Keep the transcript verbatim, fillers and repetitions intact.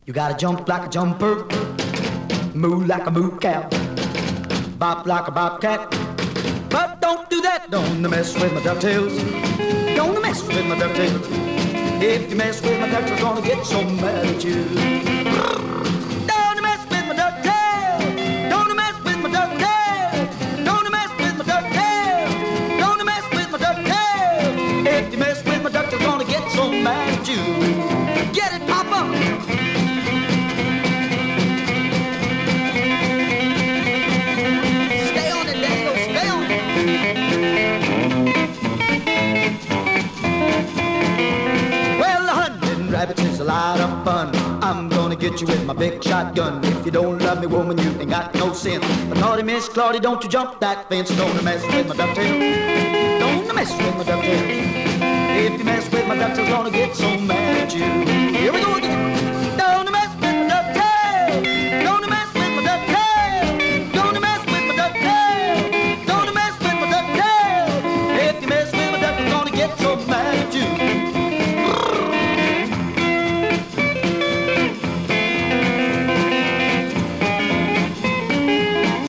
You gotta jump like a jumper, move like a moo cow, bop like a bobcat. But don't do that, don't mess with my ducktails. Don't mess with my ducktails. If you mess with my ducks, I'm gonna get so mad at you. Don't mess with my ducktails. Don't mess with my ducktails. Don't mess with my ducktails. Don't mess with my ducktails. If you mess with my ducks, I'm gonna get so mad at you. Get it, Papa? Rabbits is a lot of fun. I'm gonna get you with my big shotgun. If you don't love me, woman, you ain't got no sense. But naughty Miss Claudia, don't you jump that fence. Don't mess with my ducktail. Don't mess with my ducktail. If you mess with my ducktail, I'm gonna get so mad at you.